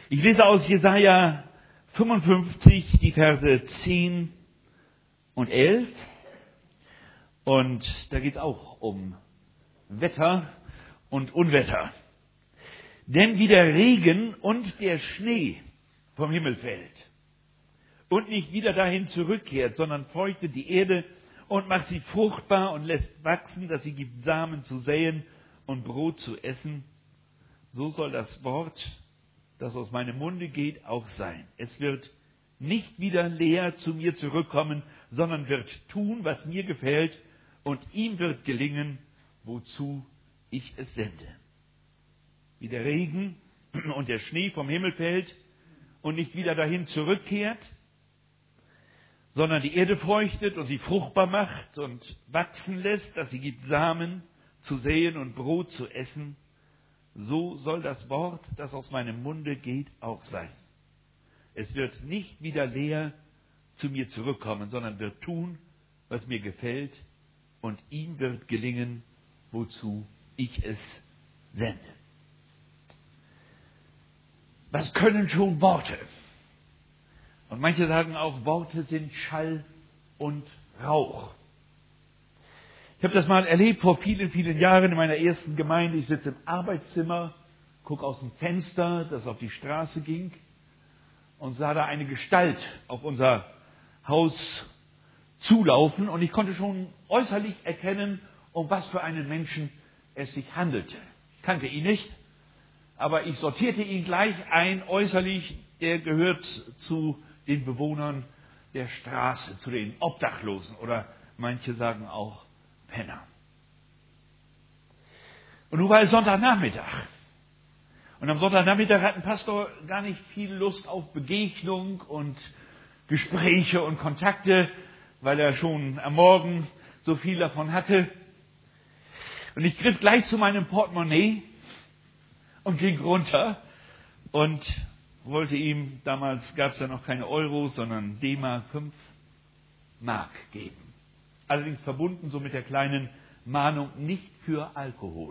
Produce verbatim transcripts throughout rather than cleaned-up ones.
Ich lese aus Jesaja fünfundfünfzig die Verse zehn und elf. Und da geht es auch um Wetter und Unwetter. Denn wie der Regen und der Schnee vom Himmel fällt und nicht wieder dahin zurückkehrt, sondern feuchtet die Erde und macht sie fruchtbar und lässt wachsen, dass sie gibt Samen zu säen und Brot zu essen, so soll das Wort, das aus meinem Munde geht, auch sein. Es wird nicht wieder leer zu mir zurückkommen, sondern wird tun, was mir gefällt, und ihm wird gelingen, wozu ich es sende. Wie der Regen und der Schnee vom Himmel fällt und nicht wieder dahin zurückkehrt, sondern die Erde feuchtet und sie fruchtbar macht und wachsen lässt, dass sie gibt Samen zu säen und Brot zu essen, so soll das Wort, das aus meinem Munde geht, auch sein. Es wird nicht wieder leer zu mir zurückkommen, sondern wird tun, was mir gefällt, und ihm wird gelingen, wozu ich es sende. Was können schon Worte? Und manche sagen auch, Worte sind Schall und Rauch. Ich habe das mal erlebt vor vielen, vielen Jahren in meiner ersten Gemeinde. Ich sitze im Arbeitszimmer, gucke aus dem Fenster, das auf die Straße ging, und sah da eine Gestalt auf unser Haus zulaufen. Und ich konnte schon äußerlich erkennen, um was für einen Menschen es sich handelte. Ich kannte ihn nicht, aber ich sortierte ihn gleich ein äußerlich. Er gehört zu den Bewohnern der Straße, zu den Obdachlosen oder manche sagen auch Penner. Und nun war es Sonntagnachmittag. Und am Sonntagnachmittag hat ein Pastor gar nicht viel Lust auf Begegnung und Gespräche und Kontakte, weil er schon am Morgen so viel davon hatte. Und ich griff gleich zu meinem Portemonnaie und ging runter und wollte ihm, damals gab es ja noch keine Euro, sondern D-Mark, fünf Mark geben. Allerdings verbunden so mit der kleinen Mahnung, nicht für Alkohol.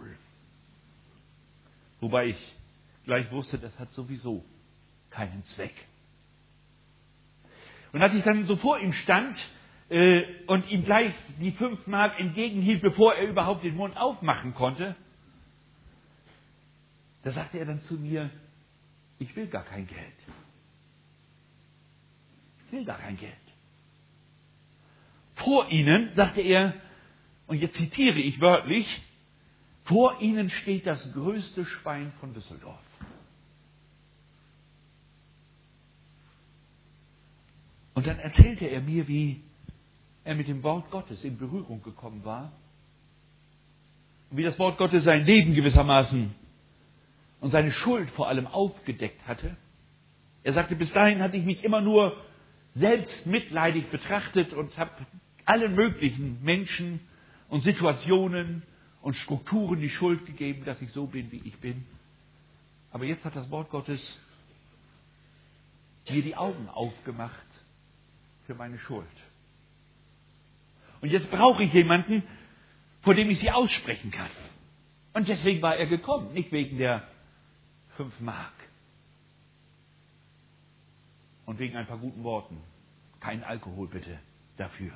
Wobei ich gleich wusste, das hat sowieso keinen Zweck. Und als ich dann so vor ihm stand äh, und ihm gleich die fünf Mark entgegenhielt, bevor er überhaupt den Mund aufmachen konnte, da sagte er dann zu mir, ich will gar kein Geld. Ich will gar kein Geld. Vor Ihnen, sagte er, und jetzt zitiere ich wörtlich, vor Ihnen steht das größte Schwein von Düsseldorf. Und dann erzählte er mir, wie er mit dem Wort Gottes in Berührung gekommen war und wie das Wort Gottes sein Leben gewissermaßen und seine Schuld vor allem aufgedeckt hatte. Er sagte, bis dahin hatte ich mich immer nur selbst mitleidig betrachtet und habe allen möglichen Menschen und Situationen und Strukturen die Schuld gegeben, dass ich so bin, wie ich bin. Aber jetzt hat das Wort Gottes mir die Augen aufgemacht für meine Schuld. Und jetzt brauche ich jemanden, vor dem ich sie aussprechen kann. Und deswegen war er gekommen, nicht wegen der fünf Mark. Und wegen ein paar guten Worten. Kein Alkohol bitte dafür.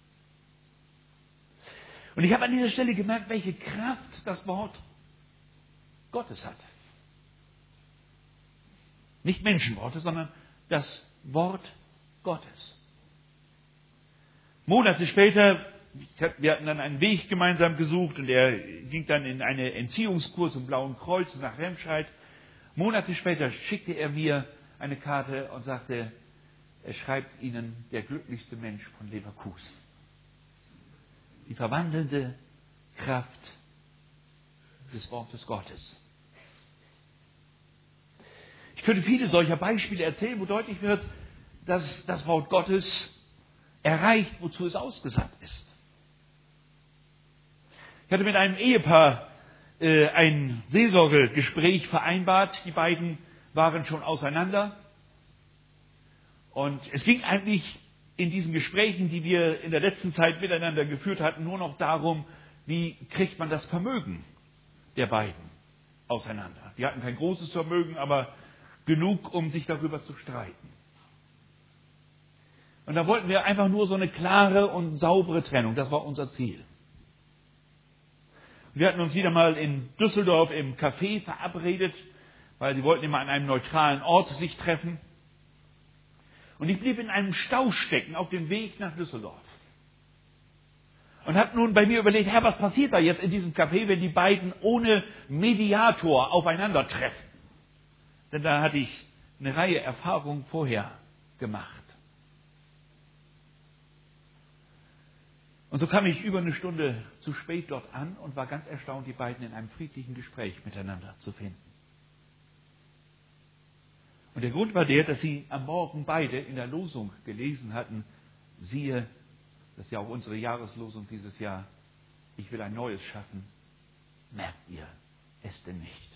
Und ich habe an dieser Stelle gemerkt, welche Kraft das Wort Gottes hat. Nicht Menschenworte, sondern das Wort Gottes. Monate später, wir hatten dann einen Weg gemeinsam gesucht und er ging dann in einen Entziehungskurs im Blauen Kreuz nach Remscheid. Monate später schickte er mir eine Karte und sagte, er schreibt Ihnen der glücklichste Mensch von Leverkusen. Die verwandelnde Kraft des Wortes Gottes. Ich könnte viele solcher Beispiele erzählen, wo deutlich wird, dass das Wort Gottes erreicht, wozu es ausgesandt ist. Ich hatte mit einem Ehepaar äh, ein Seelsorgegespräch vereinbart. Die beiden waren schon auseinander. Und es ging eigentlich in diesen Gesprächen, die wir in der letzten Zeit miteinander geführt hatten, nur noch darum, wie kriegt man das Vermögen der beiden auseinander. Die hatten kein großes Vermögen, aber genug, um sich darüber zu streiten. Und da wollten wir einfach nur so eine klare und saubere Trennung. Das war unser Ziel. Wir hatten uns wieder mal in Düsseldorf im Café verabredet, weil sie wollten immer an einem neutralen Ort sich treffen. Und ich blieb in einem Stau stecken auf dem Weg nach Düsseldorf. Und habe nun bei mir überlegt, Herr, was passiert da jetzt in diesem Café, wenn die beiden ohne Mediator aufeinandertreffen? Denn da hatte ich eine Reihe Erfahrungen vorher gemacht. Und so kam ich über eine Stunde zu spät dort an und war ganz erstaunt, die beiden in einem friedlichen Gespräch miteinander zu finden. Und der Grund war der, dass sie am Morgen beide in der Losung gelesen hatten, siehe, das ist ja auch unsere Jahreslosung dieses Jahr, ich will ein Neues schaffen, merkt ihr es denn nicht?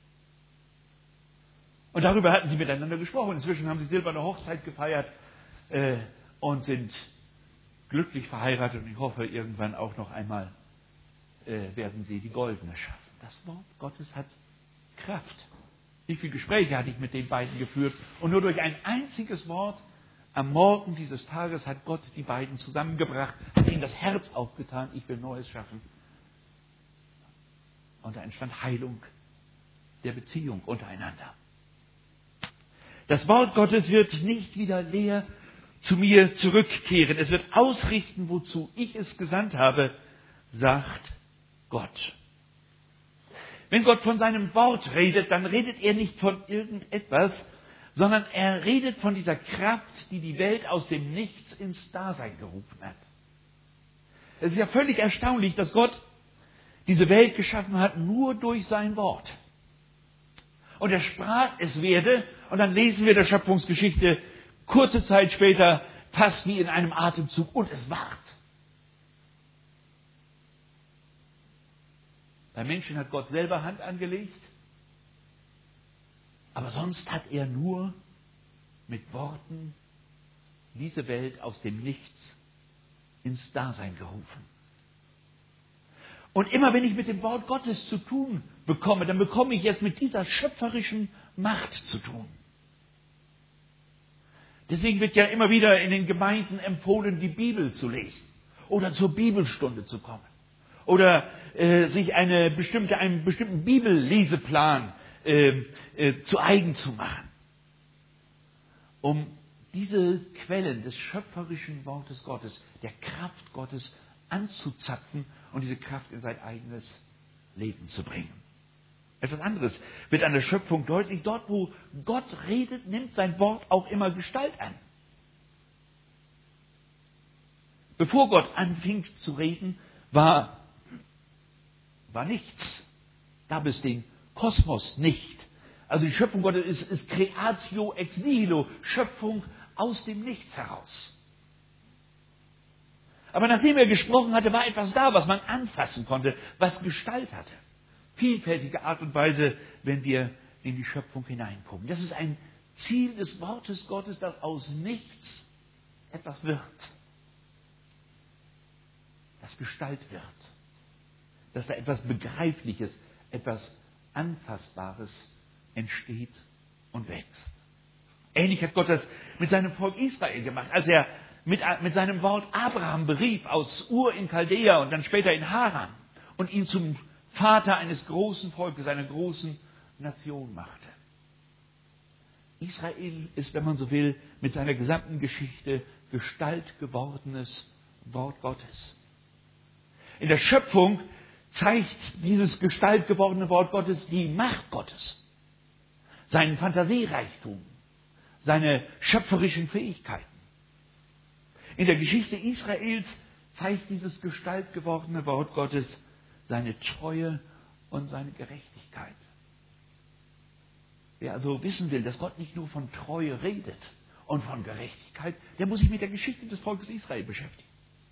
Und darüber hatten sie miteinander gesprochen. Inzwischen haben sie silberne Hochzeit gefeiert äh, und sind glücklich verheiratet. Und ich hoffe, irgendwann auch noch einmal äh, werden sie die goldene schaffen. Das Wort Gottes hat Kraft. Wie viele Gespräche hatte ich mit den beiden geführt? Und nur durch ein einziges Wort am Morgen dieses Tages hat Gott die beiden zusammengebracht, hat ihnen das Herz aufgetan, ich will Neues schaffen. Und da entstand Heilung der Beziehung untereinander. Das Wort Gottes wird nicht wieder leer zu mir zurückkehren. Es wird ausrichten, wozu ich es gesandt habe, sagt Gott. Wenn Gott von seinem Wort redet, dann redet er nicht von irgendetwas, sondern er redet von dieser Kraft, die die Welt aus dem Nichts ins Dasein gerufen hat. Es ist ja völlig erstaunlich, dass Gott diese Welt geschaffen hat, nur durch sein Wort. Und er sprach, es werde, und dann lesen wir der Schöpfungsgeschichte kurze Zeit später, fast wie in einem Atemzug, und es ward. Beim Menschen hat Gott selber Hand angelegt, aber sonst hat er nur mit Worten diese Welt aus dem Nichts ins Dasein gerufen. Und immer wenn ich mit dem Wort Gottes zu tun bekomme, dann bekomme ich es mit dieser schöpferischen Macht zu tun. Deswegen wird ja immer wieder in den Gemeinden empfohlen, die Bibel zu lesen oder zur Bibelstunde zu kommen oder äh, sich eine bestimmte, einen bestimmten Bibelleseplan äh, äh, zu eigen zu machen, um diese Quellen des schöpferischen Wortes Gottes, der Kraft Gottes anzuzapfen und diese Kraft in sein eigenes Leben zu bringen. Etwas anderes wird an der Schöpfung deutlich. Dort, wo Gott redet, nimmt sein Wort auch immer Gestalt an. Bevor Gott anfing zu reden, war, war nichts. Gab es den Kosmos nicht. Also die Schöpfung Gottes ist, ist Creatio ex nihilo, Schöpfung aus dem Nichts heraus. Aber nachdem er gesprochen hatte, war etwas da, was man anfassen konnte, was Gestalt hatte. Vielfältige Art und Weise, wenn wir in die Schöpfung hineingucken. Das ist ein Ziel des Wortes Gottes, dass aus nichts etwas wird. Dass Gestalt wird. Dass da etwas Begreifliches, etwas Anfassbares entsteht und wächst. Ähnlich hat Gott das mit seinem Volk Israel gemacht, als er mit, mit seinem Wort Abraham berief aus Ur in Chaldea und dann später in Haran und ihn zum Vater eines großen Volkes, einer großen Nation machte. Israel ist, wenn man so will, mit seiner gesamten Geschichte Gestalt gewordenes Wort Gottes. In der Schöpfung zeigt dieses Gestalt gewordene Wort Gottes die Macht Gottes, seinen Fantasiereichtum, seine schöpferischen Fähigkeiten. In der Geschichte Israels zeigt dieses Gestalt gewordene Wort Gottes seine Treue und seine Gerechtigkeit. Wer also wissen will, dass Gott nicht nur von Treue redet und von Gerechtigkeit, der muss sich mit der Geschichte des Volkes Israel beschäftigen.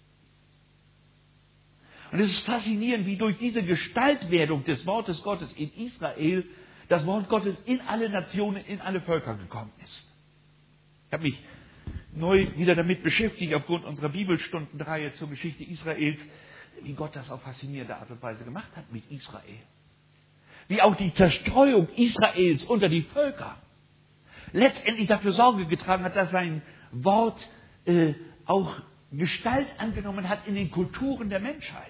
Und es ist faszinierend, wie durch diese Gestaltwerdung des Wortes Gottes in Israel das Wort Gottes in alle Nationen, in alle Völker gekommen ist. Ich habe mich neu wieder damit beschäftigt, aufgrund unserer Bibelstundenreihe zur Geschichte Israels, wie Gott das auf faszinierende Art und Weise gemacht hat mit Israel. Wie auch die Zerstreuung Israels unter die Völker letztendlich dafür Sorge getragen hat, dass sein Wort äh, auch Gestalt angenommen hat in den Kulturen der Menschheit.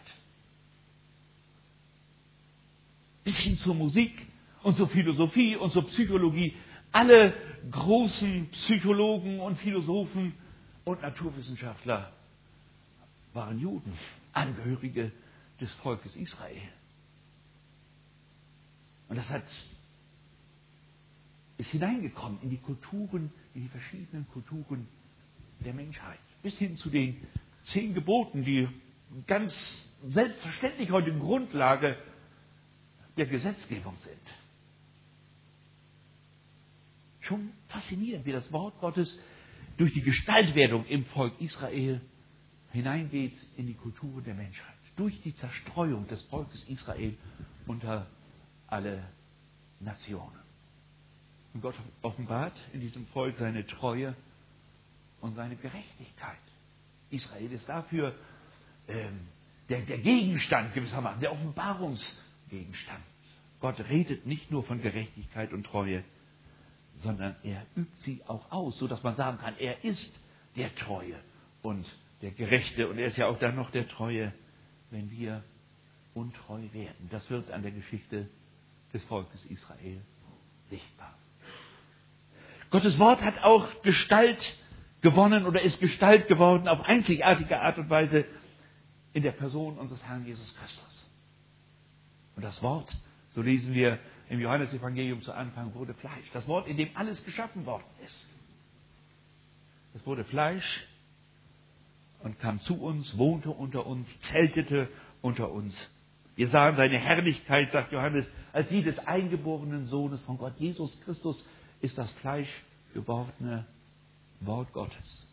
Bis hin zur Musik und zur Philosophie und zur Psychologie. Alle großen Psychologen und Philosophen und Naturwissenschaftler waren Juden, Angehörige des Volkes Israel. Und das hat, ist hineingekommen in die Kulturen, in die verschiedenen Kulturen der Menschheit. Bis hin zu den zehn Geboten, die ganz selbstverständlich heute Grundlage der Gesetzgebung sind. Schon faszinierend, wie das Wort Gottes durch die Gestaltwerdung im Volk Israel hineingeht in die Kultur der Menschheit. Durch die Zerstreuung des Volkes Israel unter alle Nationen. Und Gott offenbart in diesem Volk seine Treue und seine Gerechtigkeit. Israel ist dafür ähm, der, der Gegenstand gewissermaßen, der Offenbarungsgegenstand. Gott redet nicht nur von Gerechtigkeit und Treue, sondern er übt sie auch aus, sodass man sagen kann, er ist der Treue und der Gerechte. Und er ist ja auch dann noch der Treue, wenn wir untreu werden. Das wird an der Geschichte des Volkes Israel sichtbar. Gottes Wort hat auch Gestalt gewonnen oder ist Gestalt geworden auf einzigartige Art und Weise in der Person unseres Herrn Jesus Christus. Und das Wort, so lesen wir im Johannesevangelium zu Anfang, wurde Fleisch. Das Wort, in dem alles geschaffen worden ist. Es wurde Fleisch und kam zu uns, wohnte unter uns, zeltete unter uns. Wir sahen seine Herrlichkeit, sagt Johannes, als die des eingeborenen Sohnes von Gott. Jesus Christus ist das Fleisch gewordene Wort Gottes.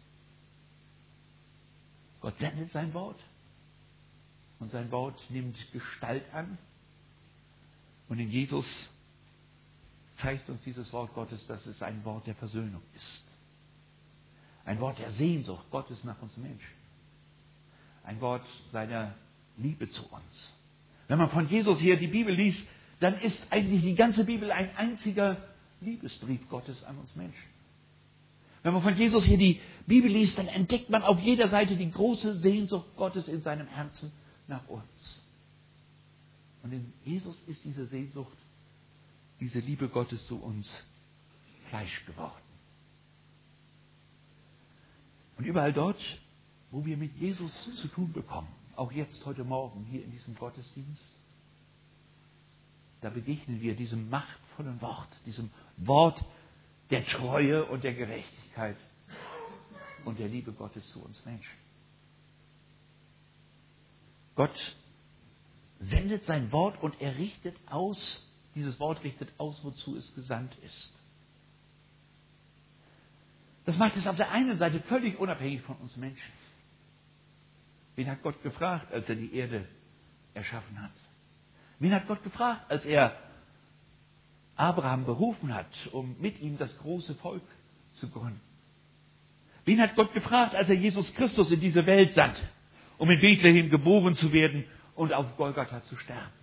Gott sendet sein Wort und sein Wort nimmt Gestalt an. Und in Jesus zeigt uns dieses Wort Gottes, dass es ein Wort der Versöhnung ist. Ein Wort der Sehnsucht Gottes nach uns Menschen. Ein Wort seiner Liebe zu uns. Wenn man von Jesus hier die Bibel liest, dann ist eigentlich die ganze Bibel ein einziger Liebesbrief Gottes an uns Menschen. Wenn man von Jesus hier die Bibel liest, dann entdeckt man auf jeder Seite die große Sehnsucht Gottes in seinem Herzen nach uns. Und in Jesus ist diese Sehnsucht, diese Liebe Gottes zu uns Fleisch geworden. Und überall dort, wo wir mit Jesus zu tun bekommen, auch jetzt heute Morgen hier in diesem Gottesdienst, da begegnen wir diesem machtvollen Wort, diesem Wort der Treue und der Gerechtigkeit und der Liebe Gottes zu uns Menschen. Gott sendet sein Wort und er richtet aus, dieses Wort richtet aus, wozu es gesandt ist. Das macht es auf der einen Seite völlig unabhängig von uns Menschen. Wen hat Gott gefragt, als er die Erde erschaffen hat? Wen hat Gott gefragt, als er Abraham berufen hat, um mit ihm das große Volk zu gründen? Wen hat Gott gefragt, als er Jesus Christus in diese Welt sandte, um in Bethlehem geboren zu werden und auf Golgatha zu sterben?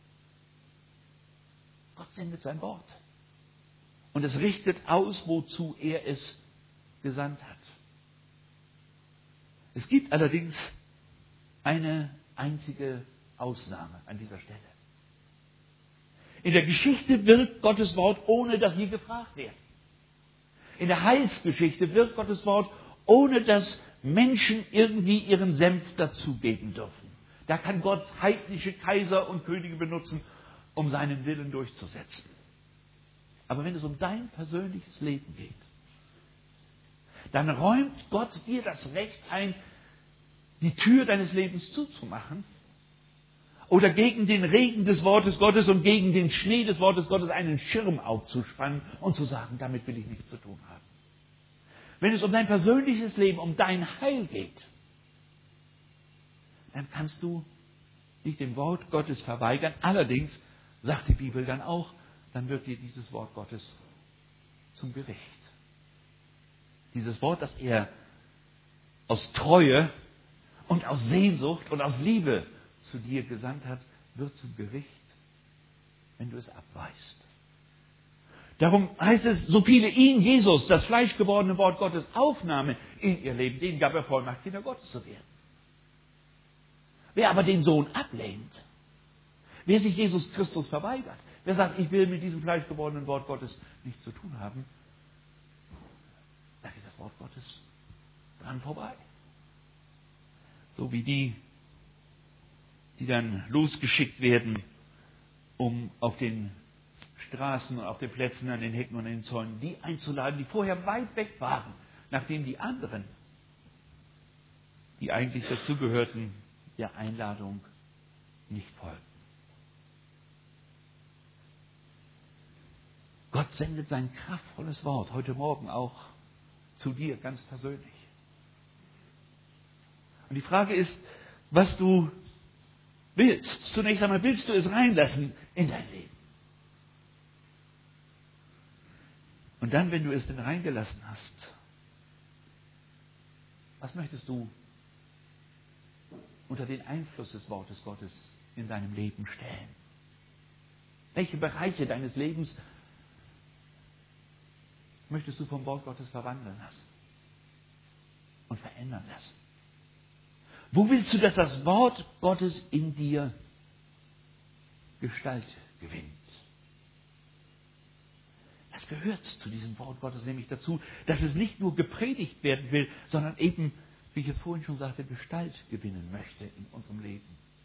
Gott sendet sein Wort. Und es richtet aus, wozu er es gesandt hat. Es gibt allerdings eine einzige Ausnahme an dieser Stelle. In der Geschichte wirkt Gottes Wort, ohne dass wir gefragt werden. In der Heilsgeschichte wirkt Gottes Wort, ohne dass Menschen irgendwie ihren Senf dazugeben dürfen. Da kann Gott heidnische Kaiser und Könige benutzen, um seinen Willen durchzusetzen. Aber wenn es um dein persönliches Leben geht, dann räumt Gott dir das Recht ein, die Tür deines Lebens zuzumachen oder gegen den Regen des Wortes Gottes und gegen den Schnee des Wortes Gottes einen Schirm aufzuspannen und zu sagen, damit will ich nichts zu tun haben. Wenn es um dein persönliches Leben, um dein Heil geht, dann kannst du dich dem Wort Gottes verweigern. Allerdings, sagt die Bibel dann auch, dann wird dir dieses Wort Gottes zum Gericht. Dieses Wort, das er aus Treue und aus Sehnsucht und aus Liebe zu dir gesandt hat, wird zum Gericht, wenn du es abweist. Darum heißt es, so viele ihn, Jesus, das fleischgewordene Wort Gottes, aufnahmen in ihr Leben, denen gab er Vollmacht, Kinder Gottes zu werden. Wer aber den Sohn ablehnt, wer sich Jesus Christus verweigert, wer sagt, ich will mit diesem fleischgewordenen Wort Gottes nichts zu tun haben, da geht das Wort Gottes dran vorbei. So wie die, die dann losgeschickt werden, um auf den Straßen und auf den Plätzen, an den Hecken und an den Zäunen, die einzuladen, die vorher weit weg waren, nachdem die anderen, die eigentlich dazugehörten, der Einladung nicht folgten. Gott sendet sein kraftvolles Wort heute Morgen auch zu dir ganz persönlich. Und die Frage ist, was du willst. Zunächst einmal willst du es reinlassen in dein Leben. Und dann, wenn du es denn reingelassen hast, was möchtest du unter den Einfluss des Wortes Gottes in deinem Leben stellen? Welche Bereiche deines Lebens möchtest du vom Wort Gottes verwandeln lassen und verändern lassen? Wo willst du, dass das Wort Gottes in dir Gestalt gewinnt? Das gehört zu diesem Wort Gottes nämlich dazu, dass es nicht nur gepredigt werden will, sondern eben, wie ich es vorhin schon sagte, Gestalt gewinnen möchte in unserem Leben.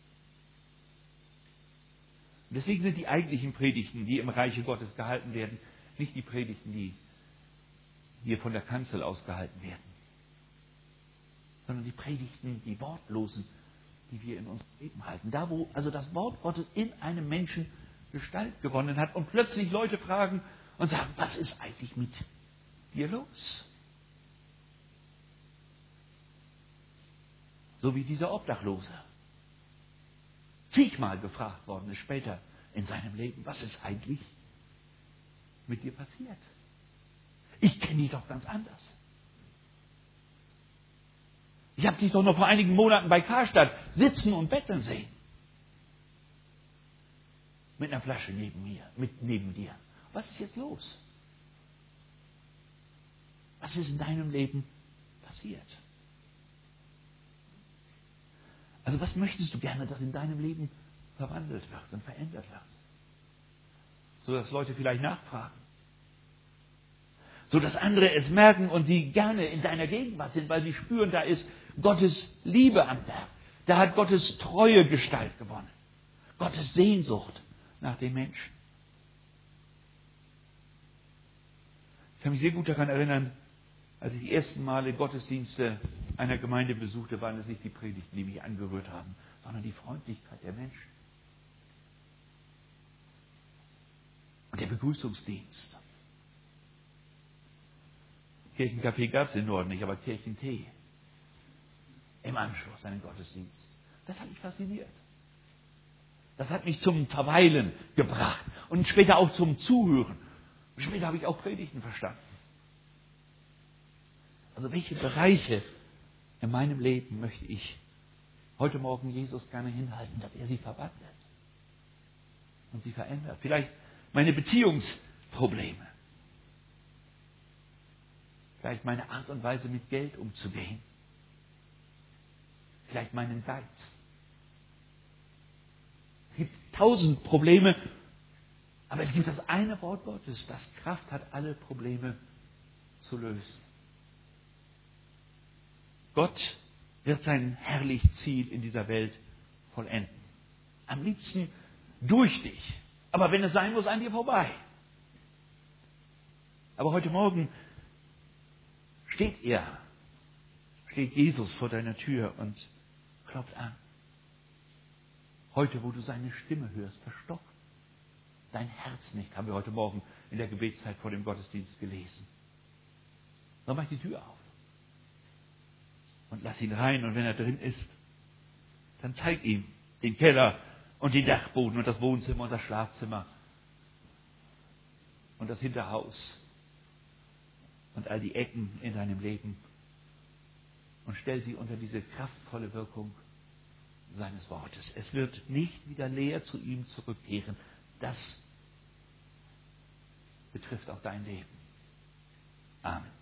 Und deswegen sind die eigentlichen Predigten, die im Reiche Gottes gehalten werden, nicht die Predigten, die hier von der Kanzel aus gehalten werden, sondern die Predigten, die Wortlosen, die wir in unserem Leben halten. Da, wo also das Wort Gottes in einem Menschen Gestalt gewonnen hat und plötzlich Leute fragen und sagen, was ist eigentlich mit dir los? So wie dieser Obdachlose zigmal gefragt worden ist später in seinem Leben, was ist eigentlich mit dir passiert? Ich kenne dich doch ganz anders. Ich habe dich doch noch vor einigen Monaten bei Karstadt sitzen und betteln sehen. Mit einer Flasche neben mir, mit neben dir. Was ist jetzt los? Was ist in deinem Leben passiert? Also was möchtest du gerne, dass in deinem Leben verwandelt wird und verändert wird? So dass Leute vielleicht nachfragen. So dass andere es merken und sie gerne in deiner Gegenwart sind, weil sie spüren, da ist Gottes Liebe am Werk. Da hat Gottes Treue Gestalt gewonnen. Gottes Sehnsucht nach dem Menschen. Ich kann mich sehr gut daran erinnern, als ich die ersten Male Gottesdienste einer Gemeinde besuchte, waren es nicht die Predigten, die mich angerührt haben, sondern die Freundlichkeit der Menschen. Und der Begrüßungsdienst. Kirchencafé gab es im Norden nicht, aber Kirchentee. Im Anschluss an den Gottesdienst. Das hat mich fasziniert. Das hat mich zum Verweilen gebracht und später auch zum Zuhören. Und später habe ich auch Predigten verstanden. Also welche Bereiche in meinem Leben möchte ich heute Morgen Jesus gerne hinhalten, dass er sie verwandelt und sie verändert? Vielleicht meine Beziehungsprobleme. Vielleicht meine Art und Weise, mit Geld umzugehen. Vielleicht meinen Geiz. Es gibt tausend Probleme, aber es gibt das eine Wort Gottes, das Kraft hat, alle Probleme zu lösen. Gott wird sein herrliches Ziel in dieser Welt vollenden. Am liebsten durch dich. Aber wenn es sein muss, an dir vorbei. Aber heute Morgen steht er, steht Jesus vor deiner Tür und klopft an. Heute, wo du seine Stimme hörst, verstockt dein Herz nicht, haben wir heute Morgen in der Gebetszeit vor dem Gottesdienst gelesen. Dann mach die Tür auf und lass ihn rein. Und wenn er drin ist, dann zeig ihm den Keller und den Dachboden und das Wohnzimmer und das Schlafzimmer und das Hinterhaus und all die Ecken in deinem Leben und stell sie unter diese kraftvolle Wirkung seines Wortes. Es wird nicht wieder leer zu ihm zurückkehren. Das betrifft auch dein Leben. Amen.